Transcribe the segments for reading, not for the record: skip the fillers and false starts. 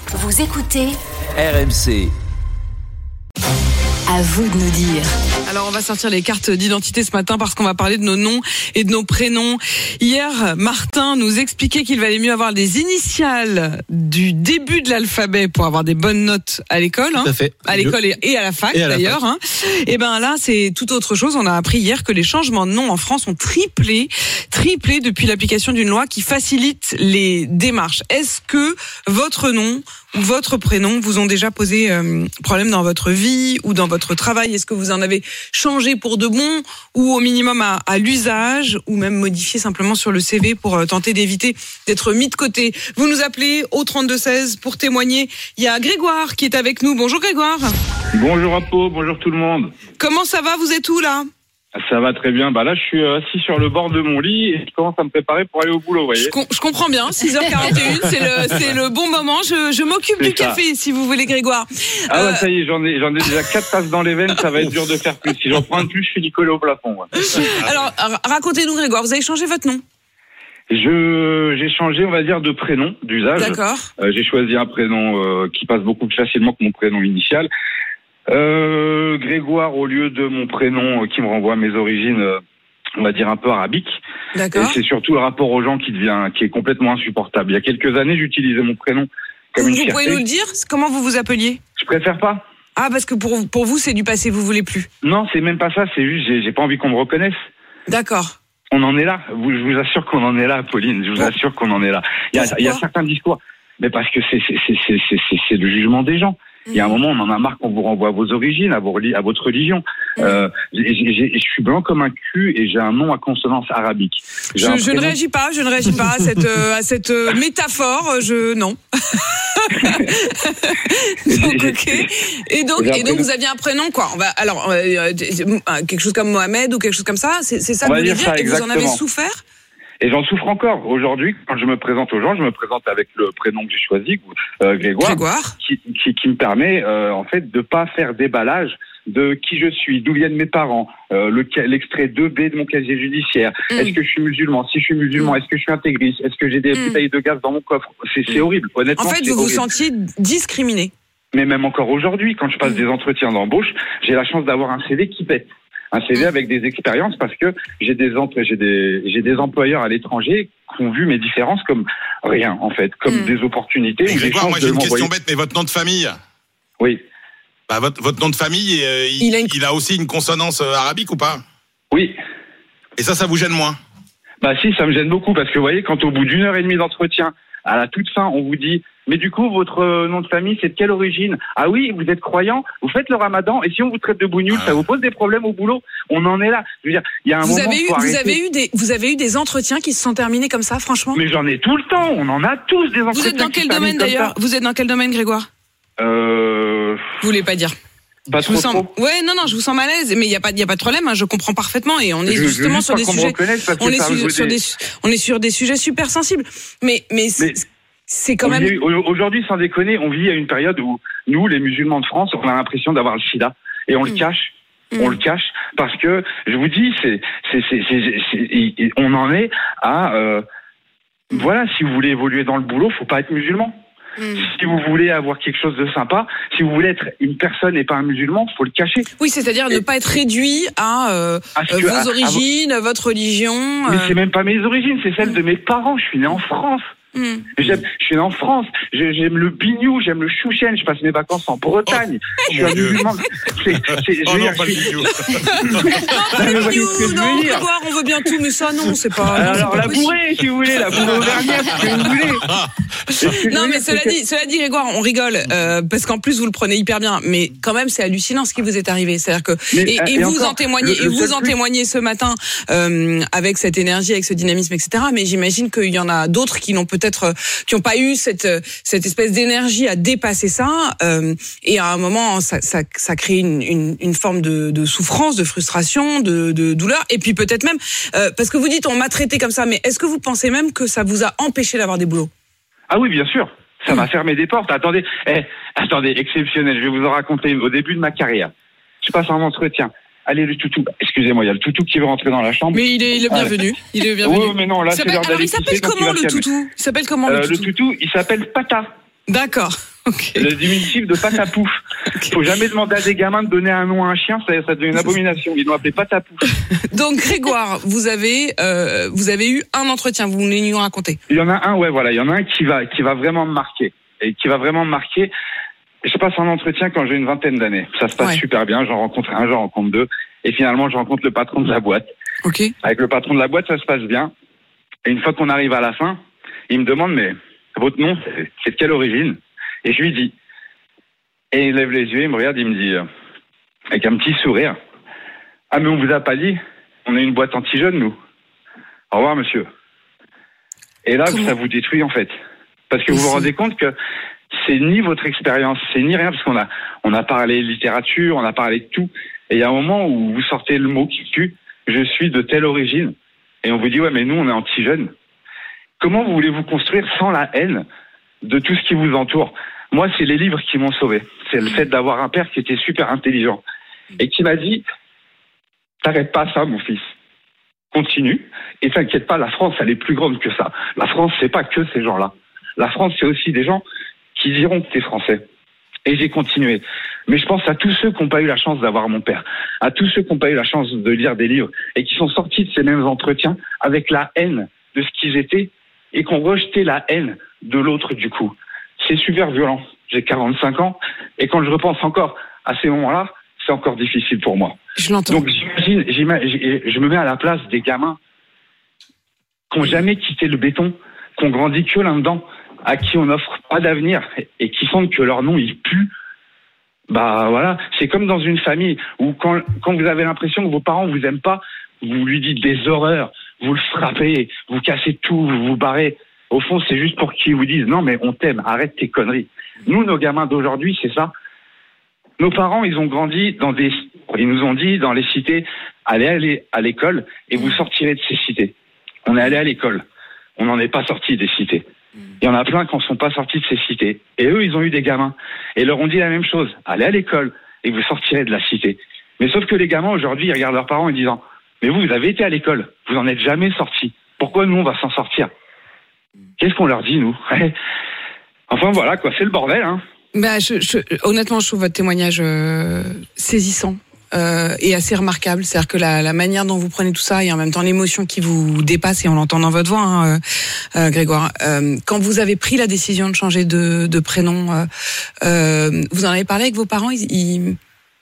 Vous écoutez RMC. À vous de nous dire. Alors on va sortir les cartes d'identité ce matin parce qu'on va parler de nos noms et de nos prénoms. Hier, Martin nous expliquait qu'il valait mieux avoir les initiales du début de l'alphabet pour avoir des bonnes notes à l'école. Tout à fait. À l'école et à la fac d'ailleurs. Et ben là, c'est tout autre chose. On a appris hier que les changements de nom en France ont triplé depuis l'application d'une loi qui facilite les démarches. Est-ce que votre nom ou votre prénom vous ont déjà posé problème dans votre vie ou dans votre travail? Est-ce que vous en avez changé pour de bon ou au minimum à l'usage ou même modifié simplement sur le CV pour tenter d'éviter d'être mis de côté? Vous nous appelez au 3216 pour témoigner. Il y a Grégoire qui est avec nous. Bonjour Grégoire. Bonjour Apo, bonjour tout le monde. Comment ça va? Vous êtes où là? Ça va très bien. Là, je suis assis sur le bord de mon lit et je commence à me préparer pour aller au boulot, vous voyez. Je comprends bien. 6h41, c'est le bon moment. Je m'occupe du café, si vous voulez, Grégoire. Ça y est, j'en ai déjà 4 tasses dans les veines. Ça va être dur de faire plus. Si j'en prends plus, je suis collé au plafond. Ouais. Alors, racontez-nous, Grégoire. Vous avez changé votre nom? J'ai changé, on va dire, de prénom, d'usage. D'accord. J'ai choisi un prénom qui passe beaucoup plus facilement que mon prénom initial. Grégoire au lieu de mon prénom qui me renvoie à mes origines, on va dire un peu arabiques. D'accord. Et c'est surtout le rapport aux gens qui est complètement insupportable. Il y a quelques années, j'utilisais mon prénom comme une fierté. Vous pouvez nous le dire? Comment vous vous appeliez? Je préfère pas. Ah, parce que pour vous, c'est du passé, vous voulez plus? Non, c'est même pas ça, c'est juste, j'ai pas envie qu'on me reconnaisse. D'accord. On en est là. Je vous assure qu'on en est là, Pauline. Je vous assure qu'on en est là. Il y a certains discours. Mais parce que c'est le jugement des gens. Il y a un moment, on en a marre qu'on vous renvoie à vos origines, à votre religion. Je suis blanc comme un cul et j'ai un nom à consonance arabique. Je ne réagis pas à cette métaphore. Non. Donc, okay. Et donc vous aviez un prénom quoi? Quelque chose comme Mohamed ou quelque chose comme ça. C'est ça que vous voulez dire? Et vous en avez souffert? Et j'en souffre encore. Aujourd'hui, quand je me présente aux gens, je me présente avec le prénom que j'ai choisi, Grégoire. Qui me permet, en fait, de pas faire déballage de qui je suis, d'où viennent mes parents, l'extrait 2B de mon casier judiciaire. Est-ce que je suis musulman? Si je suis musulman, est-ce que je suis intégriste? Est-ce que j'ai des bouteilles de gaz dans mon coffre? C'est horrible, honnêtement. En fait, vous vous sentiez discriminé. Mais même encore aujourd'hui, quand je passe des entretiens d'embauche, j'ai la chance d'avoir un CV qui pète. Un CV avec des expériences parce que j'ai des employeurs à l'étranger qui ont vu mes différences comme rien, en fait, comme des opportunités. Grégoire, moi j'ai une question bête, mais votre nom de famille? Oui. Votre nom de famille, il a aussi une consonance arabique ou pas? Oui. Et ça vous gêne moins? Si, ça me gêne beaucoup parce que vous voyez, quand au bout d'1 heure et demie d'entretien, à la toute fin, on vous dit mais du coup, votre nom de famille, c'est de quelle origine? Ah oui, vous êtes croyant, vous faites le ramadan, et si on vous traite de bougnoul, ça vous pose des problèmes au boulot? On en est là. Je veux dire, il y a un moment. Vous avez eu des entretiens qui se sont terminés comme ça, franchement? Mais j'en ai tout le temps. On en a tous des entretiens. Vous êtes dans quel domaine d'ailleurs? Vous êtes dans quel domaine, Grégoire? Vous voulez pas dire? Pas trop. Ouais, non, je vous sens mal à l'aise, mais il y a pas de problème, hein, je comprends parfaitement et on est justement sur des sujets. On est sur des sujets super sensibles. Mais c'est quand même. Aujourd'hui, sans déconner, on vit à une période où nous, les musulmans de France, on a l'impression d'avoir le sida et on le cache. On le cache parce que je vous dis, on en est à. Voilà, si vous voulez évoluer dans le boulot, faut pas être musulman. Si vous voulez avoir quelque chose de sympa, si vous voulez être une personne et pas un musulman, faut le cacher. Oui, c'est-à-dire ne pas être réduit à vos origines, votre religion. Mais c'est même pas mes origines, c'est celle de mes parents. Je suis né en France. Je suis né en France. J'aime le bignou, j'aime le chouchen. Je passe mes vacances en Bretagne. Je suis un musulman. Non, Grégoire, on veut bien tout, mais ça, non, c'est pas. Alors, la bourrée, si vous voulez, la bourrée auvergnate, si vous voulez. Non, mais cela dit, Grégoire, on rigole, parce qu'en plus, vous le prenez hyper bien. Mais quand même, c'est hallucinant ce qui vous est arrivé. C'est-à-dire que, et vous en témoignez ce matin, avec cette énergie, avec ce dynamisme, etc. Mais j'imagine qu'il y en a d'autres qui n'ont pas eu cette espèce d'énergie à dépasser ça, et à un moment ça crée une forme de souffrance, de frustration, de douleur, et puis peut-être même parce que vous dites on m'a traité comme ça, mais est-ce que vous pensez même que ça vous a empêché d'avoir des boulots? Ah oui, bien sûr. Ça m'a fermé des portes. Attendez, exceptionnel. Je vais vous en raconter. Au début de ma carrière, je passe un entretien. Allez, le toutou. Excusez-moi, il y a le toutou qui veut rentrer dans la chambre. Mais il est bienvenu. Il est bienvenu. Oui, mais non, là, c'est l'heure d'aller. Il s'appelle comment le toutou? Il s'appelle comment le toutou? Le toutou, il s'appelle Pata. D'accord. Okay. Le diminutif de Patapouf. Okay. Faut jamais demander à des gamins de donner un nom à un chien, ça devient une abomination. Ils l'ont appelé Patapouf. Donc Grégoire, vous avez eu un entretien, vous voulez nous raconter? Il y en a un, il y en a un qui va vraiment me marquer. Et qui va vraiment me marquer. Je passe un entretien quand j'ai une vingtaine d'années. Ça se passe super bien, j'en rencontre un, j'en rencontre deux. Et finalement, je rencontre le patron de la boîte. Okay. Avec le patron de la boîte, ça se passe bien. Et une fois qu'on arrive à la fin, il me demande, mais votre nom, c'est de quelle origine? Et je lui dis. Et il lève les yeux, il me regarde, il me dit, avec un petit sourire, ah, mais on vous a pas dit, on est une boîte anti-jeunes, nous. Au revoir, monsieur. Et là, ça vous détruit, en fait. Parce que vous vous rendez compte que c'est ni votre expérience, c'est ni rien, parce qu'on a parlé littérature, on a parlé de tout. Et il y a un moment où vous sortez le mot qui tue, je suis de telle origine. Et on vous dit, ouais, mais nous, on est anti-jeunes. Comment voulez-vous construire sans la haine de tout ce qui vous entoure? Moi, c'est les livres qui m'ont sauvé. C'est le fait d'avoir un père qui était super intelligent et qui m'a dit, t'arrêtes pas ça, mon fils. Continue. Et t'inquiète pas, la France, elle est plus grande que ça. La France, c'est pas que ces gens-là. La France, c'est aussi des gens qui diront que t'es français. Et j'ai continué. Mais je pense à tous ceux qui n'ont pas eu la chance d'avoir mon père, à tous ceux qui n'ont pas eu la chance de lire des livres et qui sont sortis de ces mêmes entretiens avec la haine de ce qu'ils étaient et qui ont rejeté la haine de l'autre du coup. C'est super violent. J'ai 45 ans et quand je repense encore à ces moments-là, c'est encore difficile pour moi. Je l'entends. Donc je me mets à la place des gamins qui n'ont jamais quitté le béton, qui ont grandi que là-dedans, à qui on n'offre pas d'avenir et qui sentent que leur nom il pue. Bah voilà, c'est comme dans une famille où quand vous avez l'impression que vos parents vous aiment pas, vous lui dites des horreurs, vous le frappez, vous cassez tout, vous vous barrez. Au fond, c'est juste pour qu'ils vous disent non mais on t'aime, arrête tes conneries. Nous, nos gamins d'aujourd'hui, c'est ça. Nos parents, ils ont grandi ils nous ont dit dans les cités, allez à l'école et vous sortirez de ces cités. On est allé à l'école, on n'en est pas sorti des cités. Il y en a plein qui ne sont pas sortis de ces cités. Et eux, ils ont eu des gamins. Et ils leur ont dit la même chose. Allez à l'école et vous sortirez de la cité. Mais sauf que les gamins, aujourd'hui, ils regardent leurs parents en disant mais vous avez été à l'école. Vous n'en êtes jamais sortis. Pourquoi nous, on va s'en sortir? Qu'est-ce qu'on leur dit, nous? Enfin, voilà, quoi. C'est le bordel, hein. Bah, honnêtement, je trouve votre témoignage saisissant. Et assez remarquable, c'est-à-dire que la manière dont vous prenez tout ça et en même temps l'émotion qui vous dépasse, et on l'entend dans votre voix, Grégoire, quand vous avez pris la décision de changer de prénom, vous en avez parlé avec vos parents? Ils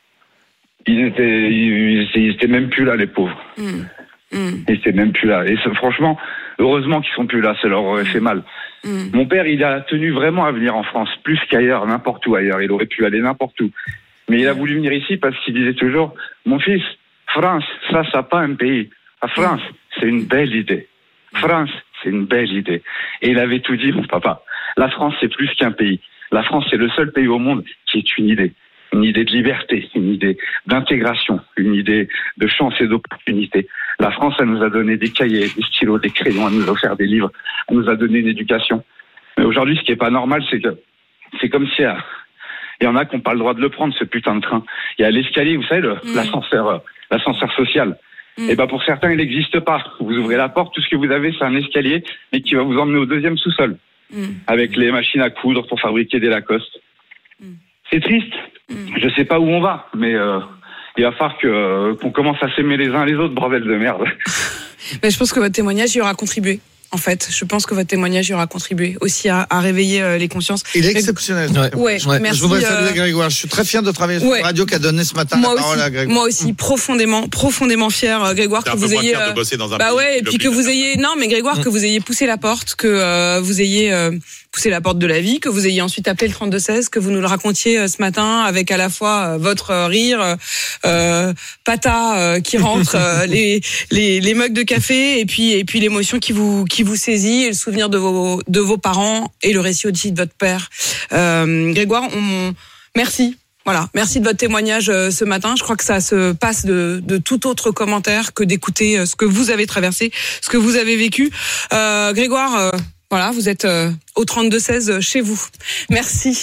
étaient même plus là, les pauvres. Ils étaient même plus là. Et franchement, heureusement qu'ils sont plus là, ça leur aurait fait mal. Mon père, il a tenu vraiment à venir en France, plus qu'ailleurs, n'importe où ailleurs. Il aurait pu aller n'importe où. Mais il a voulu venir ici parce qu'il disait toujours, mon fils, France, ça pas un pays. La France, c'est une belle idée. France, c'est une belle idée. Et il avait tout dit, mon papa. La France, c'est plus qu'un pays. La France, c'est le seul pays au monde qui est une idée. Une idée de liberté, une idée d'intégration, une idée de chance et d'opportunité. La France, elle nous a donné des cahiers, des stylos, des crayons, elle nous a offert des livres, elle nous a donné une éducation. Mais aujourd'hui, ce qui est pas normal, c'est que c'est comme si il y en a qui n'ont pas le droit de le prendre, ce putain de train. Il y a l'escalier, vous savez, l'ascenseur social. Et ben pour certains, il n'existe pas. Vous ouvrez la porte, tout ce que vous avez, c'est un escalier, mais qui va vous emmener au deuxième sous-sol, avec les machines à coudre pour fabriquer des Lacoste. C'est triste. Je sais pas où on va, mais il va falloir qu'on commence à s'aimer les uns les autres, bordel de merde. Mais je pense que votre témoignage y aura contribué. En fait, je pense que votre témoignage y aura contribué aussi à réveiller les consciences. Il est exceptionnel. Ouais, merci. Je voudrais saluer Grégoire. Je suis très fier de travailler sur la radio qui a donné ce matin la parole à Grégoire. Moi aussi, profondément fier, Grégoire, que vous ayez. De bosser dans un et puis que vous ayez. Non, mais Grégoire, que vous ayez poussé la porte, que vous ayez poussé la porte de la vie, que vous ayez ensuite appelé le 3216, que vous nous le racontiez ce matin avec à la fois votre rire, Pata qui rentre, les mugs de café et puis l'émotion qui vous saisit et le souvenir de vos parents et le récit aussi de votre père. Grégoire, merci. Voilà, merci de votre témoignage ce matin. Je crois que ça se passe de tout autre commentaire que d'écouter ce que vous avez traversé, ce que vous avez vécu. Grégoire, voilà, vous êtes au 3216 chez vous. Merci.